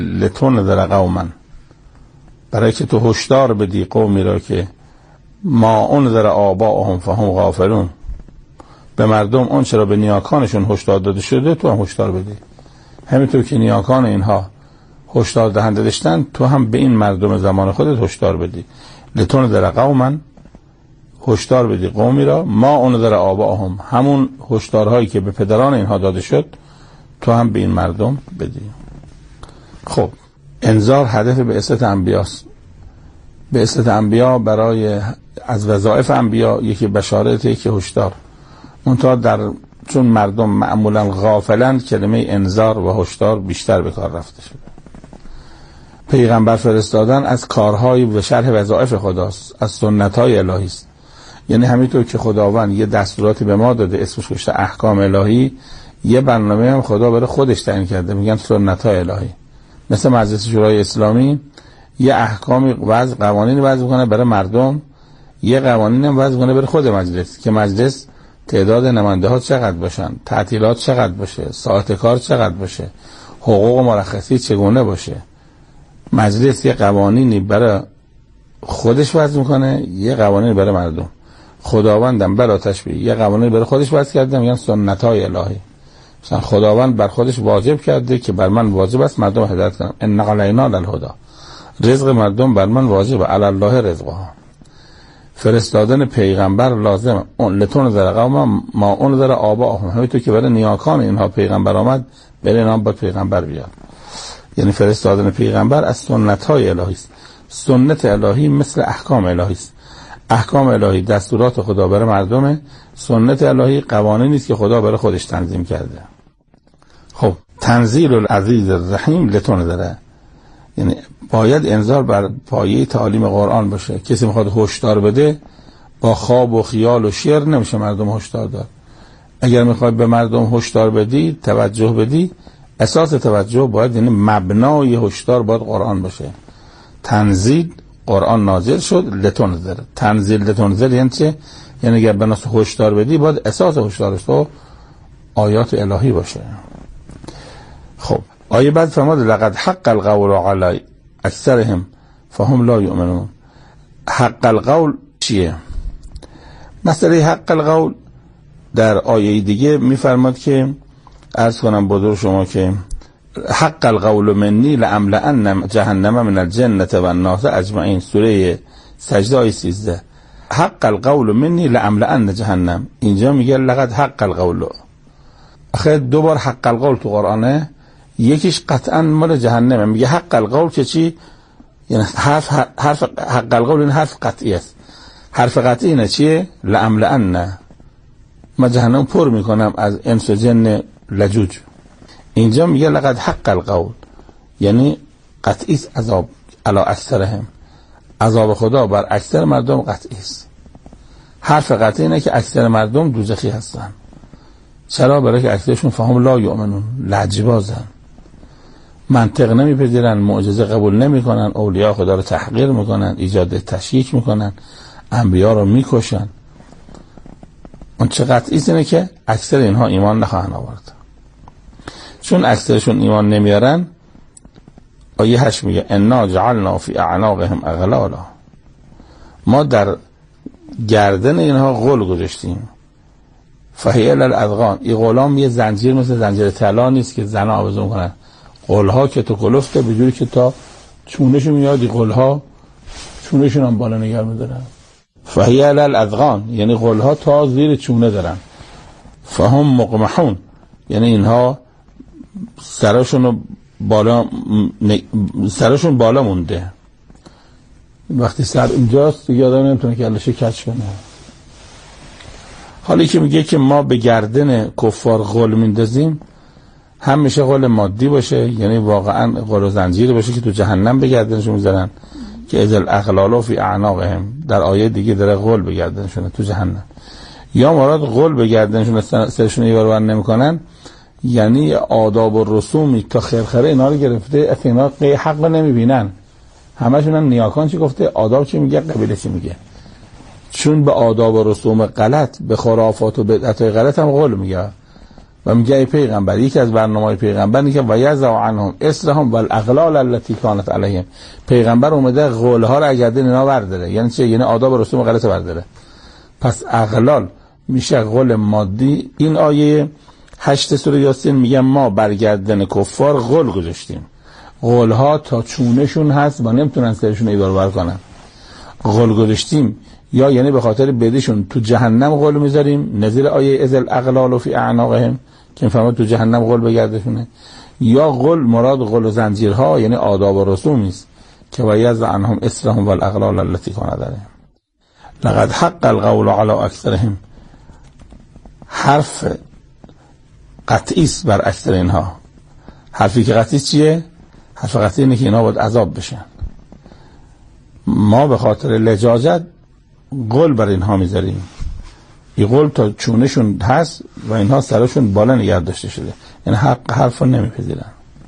لتنذر قوما، برای که تو هشدار بدی قومی را که ما انذر آباءهم فهم غافلون، به مردم اون چرا به نیاکانشون هشدار داده شده تو هم هشدار بدی. همینطور که نیاکان اینها هشدار دهنده داشتن، تو هم به این مردم زمان خودت هشدار بدی. لتنذر قوما، هشدار بدی قومی را ما انذر آباءهم، همون هشدارهایی که به پدران اینها داده شد تو هم به این مردم بدی. خب انذار هدف بعثت انبیاست. بعثت انبیا برای از وظایف انبیا یکی بشارت، یکی هشدار. منتها چون مردم معمولا غافلند، کلمه انذار و هشدار بیشتر به کار رفته شده. پیغمبر فرستادن از کارهای و شرح وظایف خداست، از سنت‌های الهی است. یعنی همینطور که خداوند یه دستوراتی به ما داده اسمش گذاشته احکام الهی، یه برنامه هم خدا برای خودش تعیین کرده، میگن سنت‌های الهی. مثل مجلس شورای اسلامی یه احکامی وضع، قوانین وضع میکنه برای مردم، یه قوانین هم وضع میکنه برای خود مجلس که مجلس تعداد نماینده ها چقدر باشن، تعطیلات چقدر باشه، ساعت کار چقدر باشه، حقوق و مرخصی چگونه باشه. مجلس یه قوانینی برای خودش وضع میکنه، یه قوانینی برای مردم. خداوندم بلا تشبیه یه قوانینی برای خودش وضع کرده، میگن سنت‌های الهی. مثلا خداوند بر خودش واجب کرده که بر من واجب است مردم هدایت کنم، ان علینا للهدی، رزق مردم بر من واجبه، علی الله رزقها. فرستادن پیغمبر لازم، لتنذر قوما ما انذر آباءهم، همینطور که برای نیاکان اینها پیغمبر آمد، برای اینها باید پیغمبر بیاد. یعنی فرستادن پیغمبر از سنت‌های الهی است. سنت الهی مثل احکام الهی است. احکام الهی دستورات خدا برای مردمه، سنت الهی قوانینی است که خدا برای خودش تنظیم کرده. خب تنزیل العزیز الرحیم لتنذر، یعنی باید انذار بر پایه تعالیم قرآن باشه. کسی میخواد هشدار بده با خواب و خیال و شعر نمیشه مردم هشدار داد. اگر میخواد به مردم هشدار بدی، توجه بدی، اساس توجه باید، یعنی مبنای هشدار باید قرآن باشه. تنزیل، قرآن نازل شد، لتنذر. تنزیل لتنذر یعنی چه؟ یعنی اگر بناس هشدار بدی باید اساس هشدارش تو آیات الهی باشه. خب آیه بعد فرمود لقد حق القول علی اکثرهم فهم لا یؤمنون. حق القول چیه؟ مسئله حق القول در آیه دیگه میفرماد که عرض کنم بزرگ شما که حق القول منی لأملأن جهنم من الجنة والناس اجمعین، سوره سجده آیه 13. حق القول منی لأملأن جهنم، اینجا میگه لقد حق القول. آخه دو بار حق القول تو قرآنه، یکیش قطعا مال جهنمه. میگه حق القول که چی؟ یعنی حرف حق القول این حرف قطعی است. حرف قطعی اینه چیه؟ لأملأن، ما جهنم پر میکنم از انس و جن لجوج. اینجا میگه لقد حق القول، یعنی قطعی است عذاب علی اکثرهم، عذاب خدا بر اکثر مردم قطعی است. حرف قطعی اینه که اکثر مردم دوزخی هستن. چرا؟ برای که اکثرشون فهم لا یؤمنون، لجبازن، منطق نمیپذیرن، معجزه قبول نمیکنن، اولیاء خدا رو تحقیر میکنن، ایجاد تشکیک میکنن، انبیا رو میکشن. اون چه قطعی است اینه که اکثر اینها ایمان نخواهند آورد. چون اکثرشون ایمان نمیارن، آیه 8 میگه انا جعلنا فی اعناقهم اغلالا، ما در گردن اینها غل گذاشتیم. فهی الاذقان، این غلام یه زنجیر مثل زنجیر طلا نیست که زنا آویزون کنن. غلها که تو کلفته به جوری که تا چونشون میاد، این غلها چونشون هم بالا نگر میدارن. فهی الاذقان یعنی غلها تا زیر چونه دارن. فهم مقمحون یعنی اینها سرشون بالا مونده. وقتی سر اینجاست دیگه آدم نمیتونه که علشه کچ کنه. حالی که میگه که ما به گردن کفار غل میندازیم، هم میشه غل مادی باشه، یعنی واقعا غل و زنجیر باشه که تو جهنم به گردنشون میذارن که اذل اغلال فی اعناقهم، در آیه دیگه داره غل به گردنشونه تو جهنم. یا مراد غل به گردنشون سرشون ایوار نمیکنن، یعنی آداب و رسومی تا خرخره اینا رو گرفته، اصلا اینا حق نمیبینن. همشون هم نیاکان چی گفته، آداب چی میگه، قبیله چی میگه. چون به آداب و رسوم غلط، به خرافات و بدعت‌های غلط هم قول میگه. و میگه ای پیغمبر، یکی از برنامه‌های پیغمبر اینه که ویضع عنهم اصرهم والاغلال التي كانت علیهم. پیغمبر اومده غول‌ها رو از گردن اینا برداره. یعنی چه؟ یعنی آداب و رسوم غلط برداره. پس اغلال میشه غول مادی. این آیه 8 سوره یاسین میگه ما بر گردن کفار غول گذاشتیم. غول‌ها تا چونشون هست و نمیتونن سرشون ایدار بر کنن. غول گذاشتیم یا یعنی به خاطر بدیشون تو جهنم غول میذاریم، نزل آیه اذل اغلال فی اعناقهم که میفهمه تو جهنم غول بگردشونه، یا غول مراد غول و زنجیرها یعنی آداب و رسوم است که ویضع عنهم اصرهم والاغلال التي كانت عليهم. لقد حق القول على اکثرهم. حرف قطعی است بر اکثر اینها. حرفی که قطعی چیه؟ حرف قطعی اینه که اینا باید عذاب بشن. ما به خاطر لجاجت قول بر اینها میذاریم. این قول تا چونشون هست و اینها سرشون بالا نگه داشته شده، یعنی حرف رو نمیپذیرن.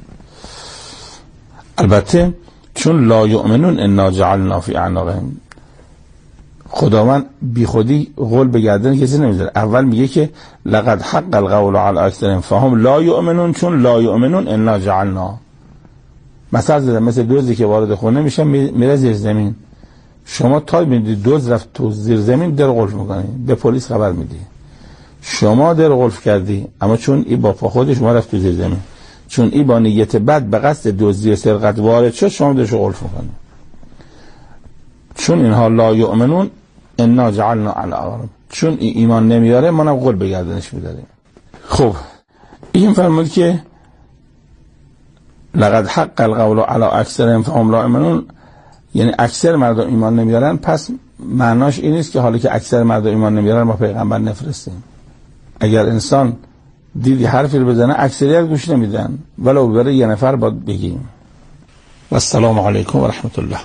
البته چون لا یؤمنون انا جعلنا فی اعناقهم، خداوند بی خودی قول به گردن کسی نمیذاره. اول میگه که لقد حق القول علی اکثرهم فهم لا یؤمنون، چون لا یؤمنون انا جعلنا. مثل دزدی که وارد خونه میشه میره زیر زمین، شما تا میدید دزد رفت تو زیر زمین در قلف میکنی، به پلیس خبر میدی. شما در قلف کردی، اما چون ای با پا خودش شما رفت تو زیر زمین، چون ای با نیت بد به قصد دزدی و سرقت وارد شد، شما درش قلف میکنی. چون اینها لا یؤمنون انا جعلنا علی اعقابهم، چون ایمان نمیاره ما هم قول به گردنش میداریم. خب این فرمود که لقد حق القول علی اکثرهم فهم لا یؤمنون، یعنی اکثر مردم ایمان نمیارن. پس معناش این نیست که حالا که اکثر مردم ایمان نمیارن ما پیغمبر نفرستیم. اگر انسان دیدی حرفی رو بزنه اکثریت گوش نمیدن، ولو برای یه نفر باید بگیم. و السلام علیکم و رحمت الله.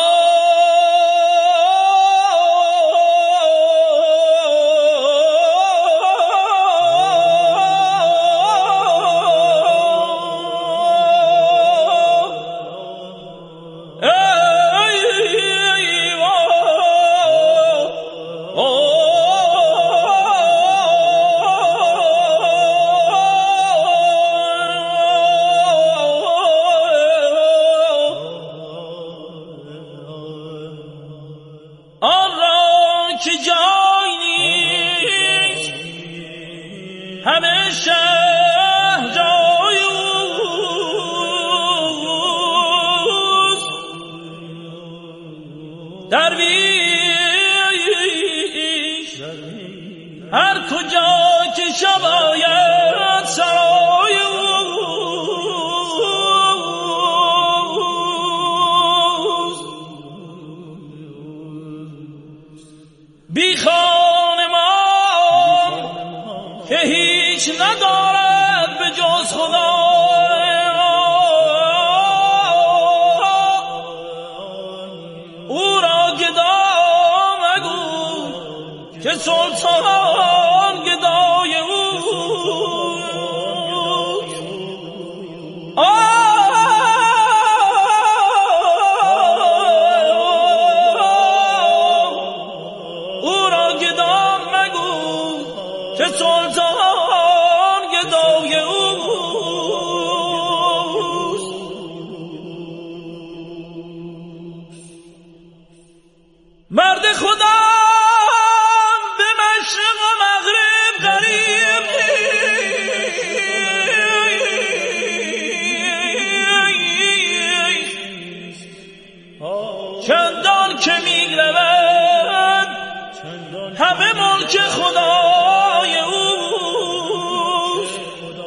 هر کجا که شباید سرای بی خانمان که هیچ ندارد به جز خدا، او را گدا مگو که سلطان گدای او. او را گدا مگو که سلطان گدای او. مرد خدا چندان که می رود همه ملک خدای اوست.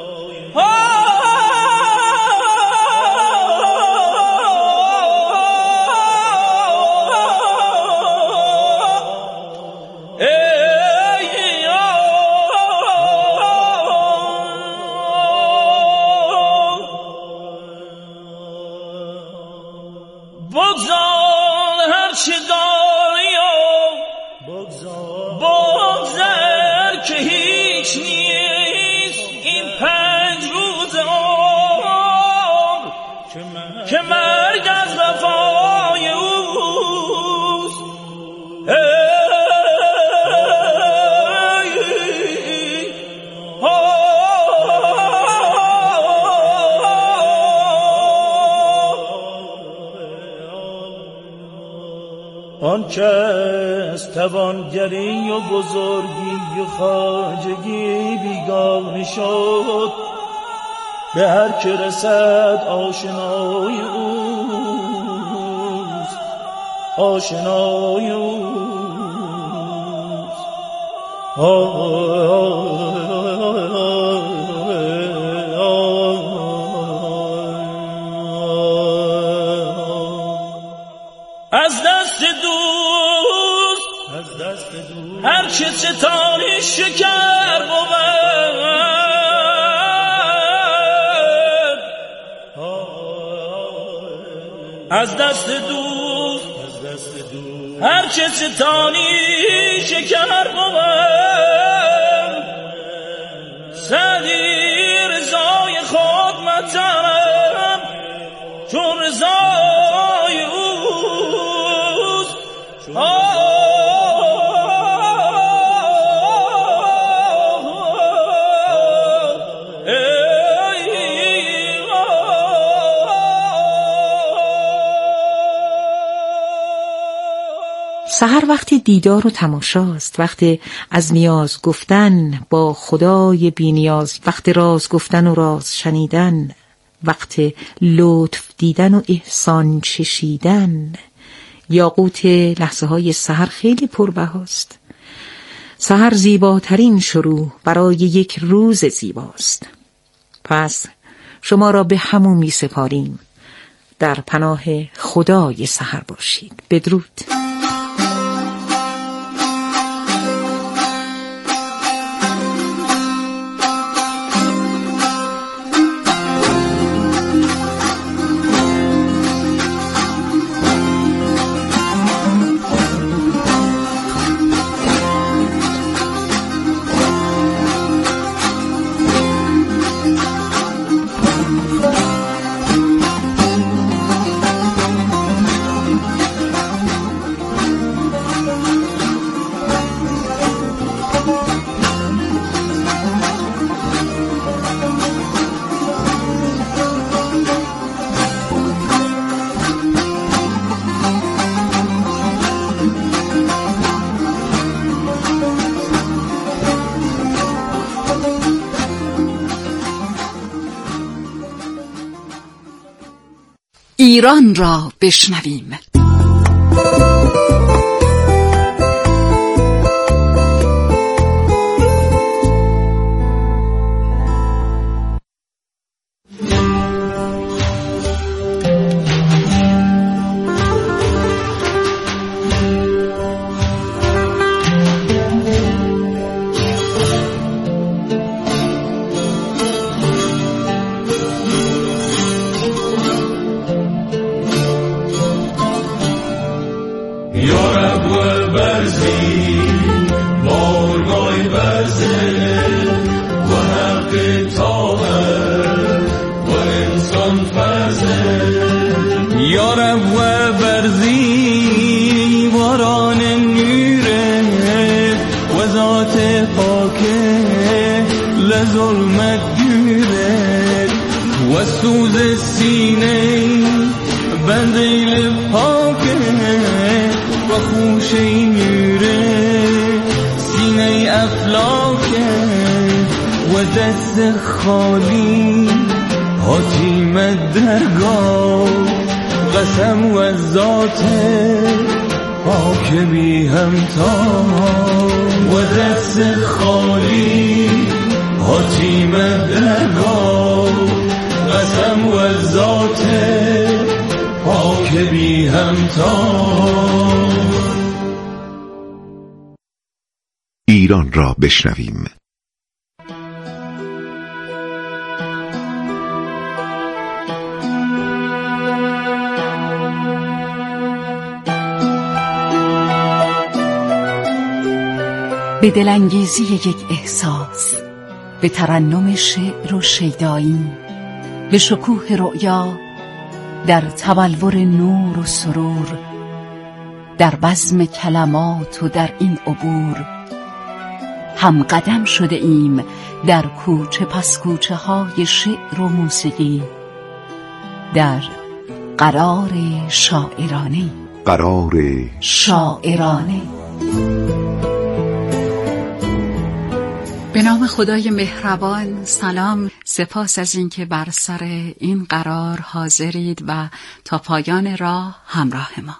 بگذار هر چه داری بگذار که هیچ نیست این 5 روز عمر که مرگ از وفای اوست. آن کس توانگری و بزرگی و خواجگی بیگانه شد، به هر که رسد آشنای اوست، آشنای اوست. از دست دوست هر چه ستانی شکر بود، از دست دوست هر چه ستانی شکر بود. سعدی رضای خود مطلب چون رضای اوست. سحر وقتی دیدار و تماشاست، وقت از نیاز گفتن با خدای بی نیاز، وقت راز گفتن و راز شنیدن، وقت لطف دیدن و احسان چشیدن. یاقوت لحظه های سحر خیلی پربهاست. سحر زیباترین شروع برای یک روز زیباست. پس شما را به همون می سپاریم. در پناه خدای سحر باشید. بدرود. ایران را بشنویم. یارب و برزی باران نوره و ذات پاکه لظلمت دوره و سوز سینه بندیل پاکه و خوشه نوره سینه افلاکه و دست خالی حاتم درگاه قسم و ذات پاک بی همتا و دست خالی حاتم درگاه قسم و ذات پاک بی همتا. ایران را بشنویم. به دلانگیزی یک احساس، به ترنم شعر و شیدایی، به شکوه رؤیا، در تبلور نور و سرور، در بزم کلمات و در این عبور هم قدم شده ایم در کوچه پس کوچه های شعر و موسیقی، در قرار شاعرانه. قرار شاعرانه. به نام خدای مهربان. سلام، سپاس از اینکه بر سر این قرار حاضرید و تا پایان راه همراه ما.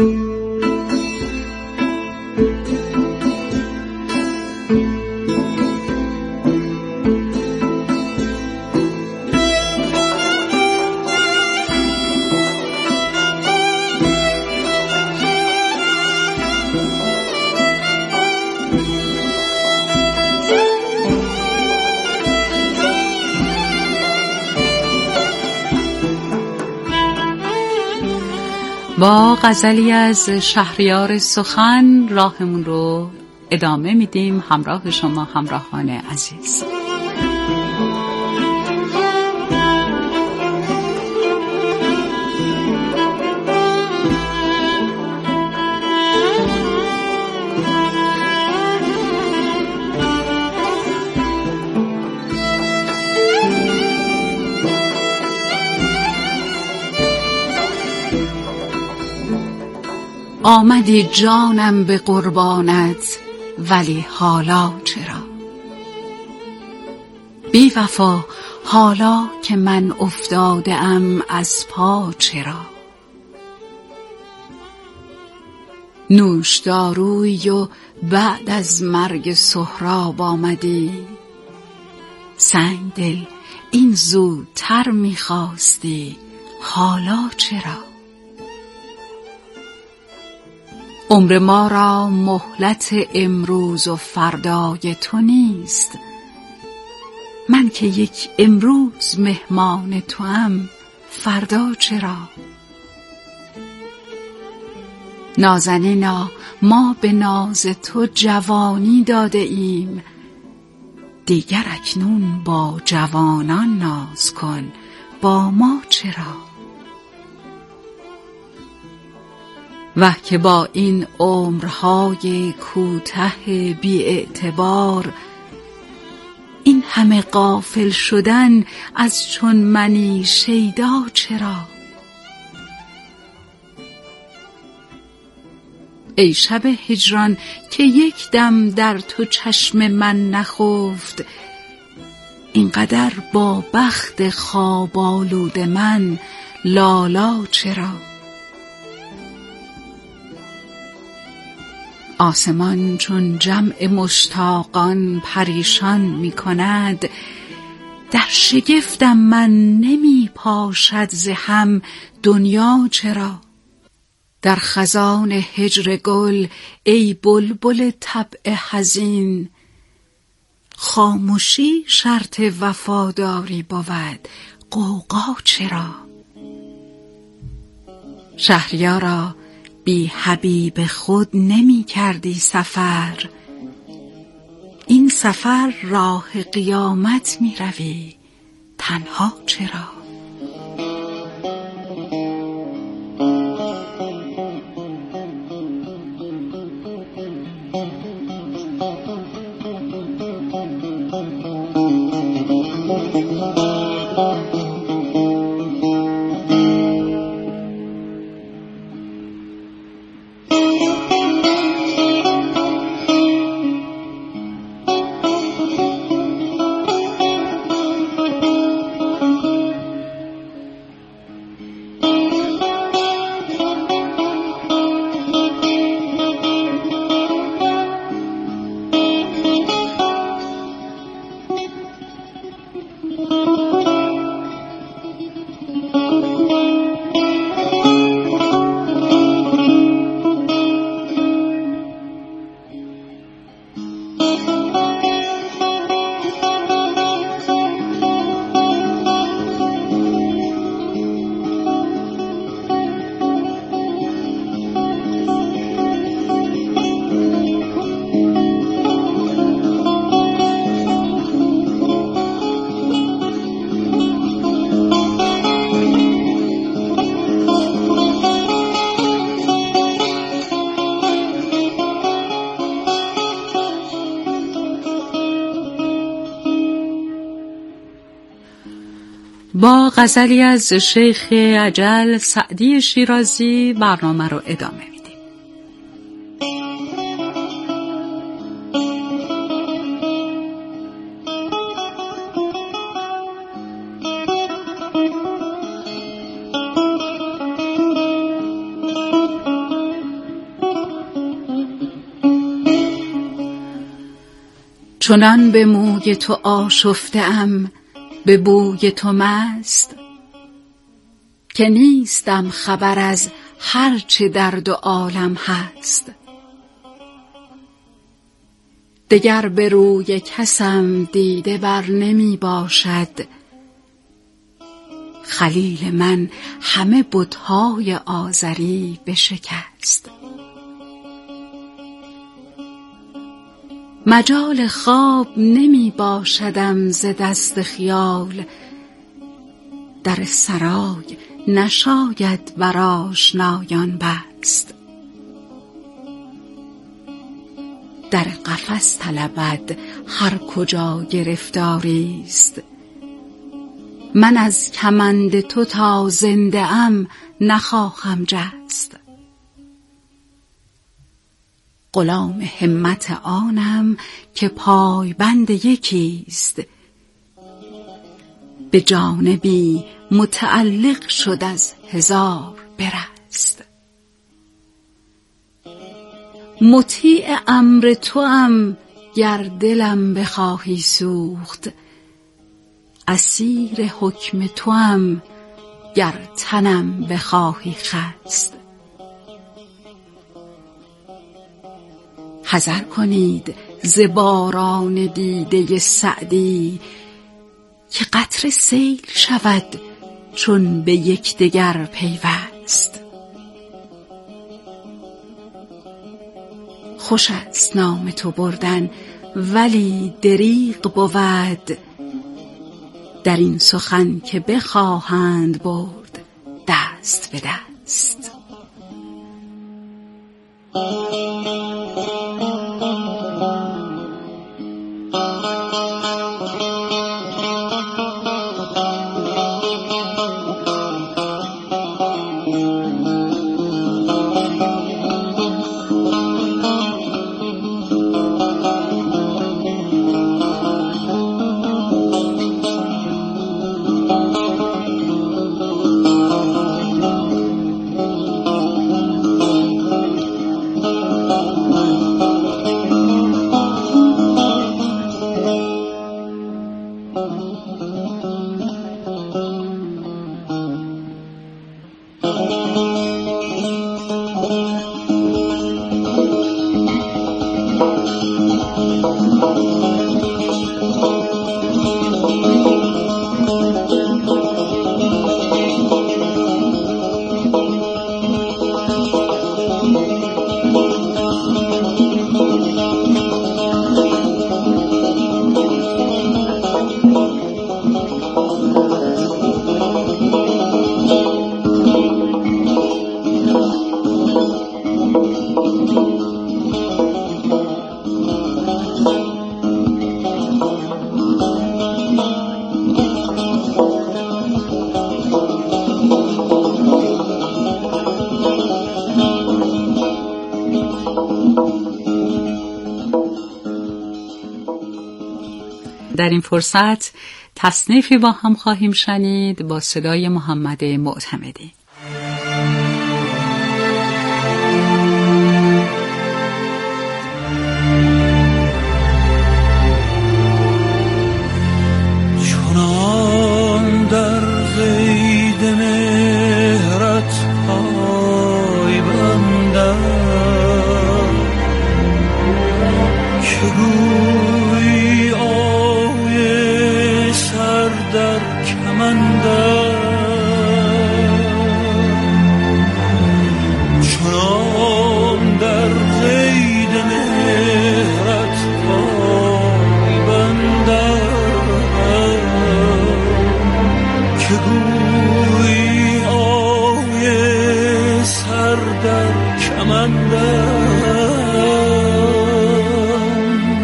با غزلی از شهریار سخن راهمون رو ادامه میدیم. همراه شما همراهان عزیز. آمدی جانم به قربانت، ولی حالا چرا؟ بی وفا حالا که من افتاده ام از پا چرا؟ نوشداروی و بعد از مرگ سهراب آمدی، سنگ دل این زودتر میخواستی، حالا چرا؟ عمر ما را مهلت امروز و فردای تو نیست، من که یک امروز مهمان توام، فردا چرا؟ نازنینا ما به ناز تو جوانی داده ایم، دیگر اکنون با جوانان ناز کن، با ما چرا؟ وه که با این عمرهای کوته بی اعتبار، این همه غافل شدن از چون منی شیدا چرا؟ ای شب هجران که یک دم در تو چشم من نخفت، اینقدر با بخت خواب آلود من لالا چرا؟ آسمان چون جمع مشتاقان پریشان می کند، در شگفتم من نمی پاشد ز هم دنیا چرا؟ در خزان هجر گل ای بلبل طبع حزین، خاموشی شرط وفاداری بود، غوغا چرا؟ شهریارا بی حبیب خود نمی کردی سفر، این سفر راه قیامت می روی، تنها چرا؟ با غزلی از شیخ اجل سعدی شیرازی برنامه رو ادامه میدیم. چنان به موی تو آشفته‌ام، به بوی تو مست، که نیستم خبر از هر چه در دو عالم هست. دگر به روی کسم دیده بر نمی باشد، خلیل من همه بت‌های آزری بشکست. مجال خواب نمی باشدم ز دست خیال، در سرای نشاید بر آشنایان بست. در قفس طلبد هر کجا گرفتاری است، من از کمند تو تا زنده ام نخواهم جست. غلام همت آنم که پایبند یکیست، به جانبی متعلق شد از هزار برست. مطیع امر توام گر دلم بخواهی سوخت، اسیر حکم توام گر تنم بخواهی خست. حذر کنید ز باران دیده سعدی، که قطره سیل شود چون به یکدیگر پیوست. خوش است نام تو بردن ولی دریغ بود، در این سخن که بخواهند برد دست به دست. در این فرصت تصنیفی با هم خواهیم شنید با صدای محمد معتمدی. چنان در قید مهرت پای بندم که گویی آوی سر در کمندم، چنان در قید مهرت پای بندم که گویی آوی سر در کمندم.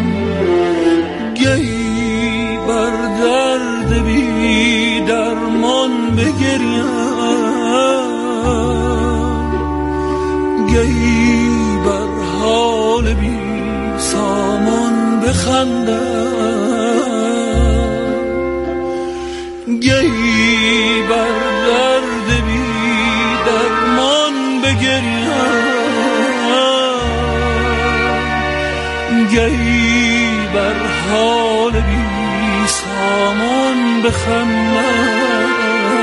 گهی بر درد بی درمان گهی بر حال بی سامان بخندم، گهی بر درد بی درمان بگریم، گهی بر حال بی سامان بخندم.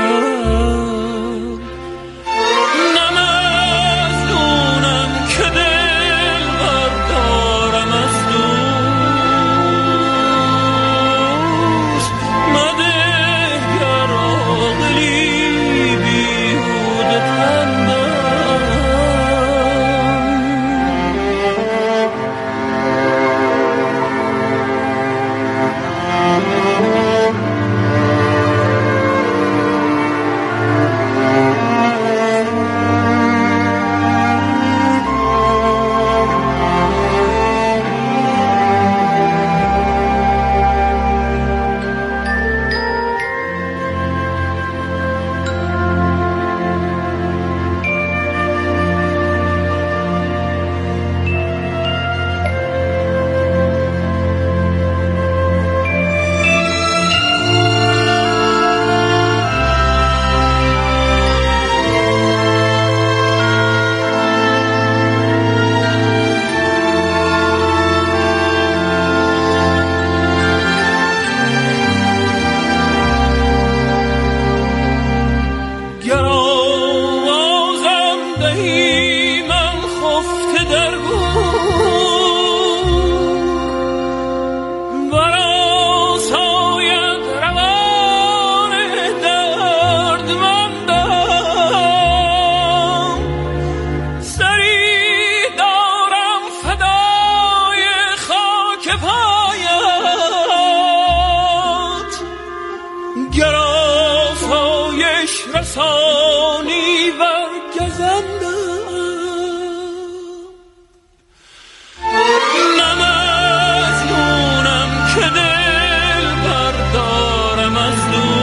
رسانی برگزندم، نه مجنونم که دل بردارم از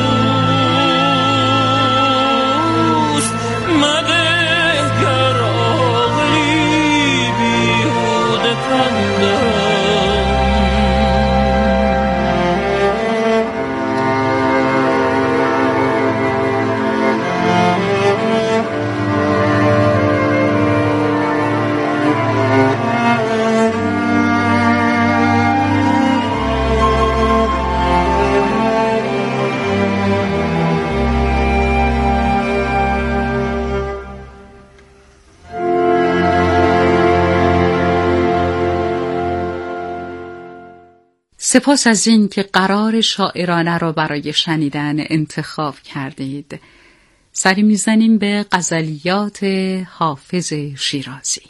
دوست، مده گر عاقلی بیهوده پندم. سپاس از این که قرار شاعرانه را برای شنیدن انتخاب کردید. سری میزنیم به غزلیات حافظ شیرازی.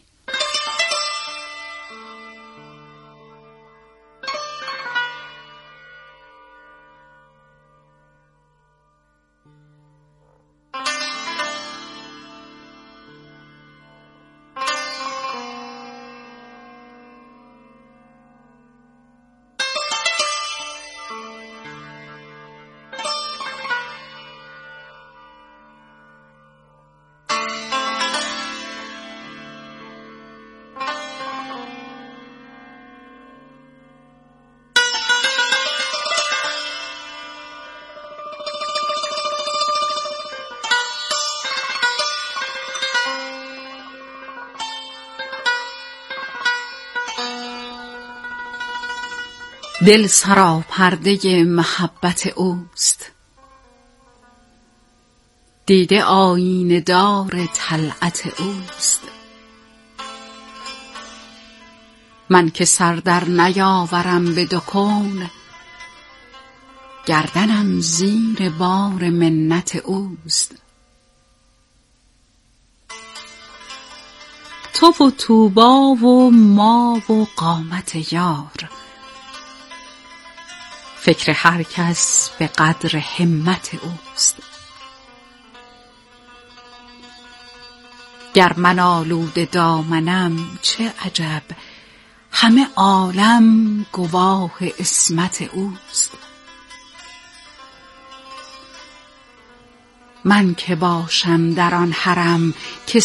دل سراپرده محبت اوست، دیده آینه دار طلعت اوست. من که سر در نیاورم به دو کون، گردنم زیر بار منت اوست. تو و طوبا و ما و قامت یار، فکر هر کس به قدر همت اوست. گر من آلوده دامنم چه عجب، همه عالم گواه عصمت اوست. من که باشم در آن حرم که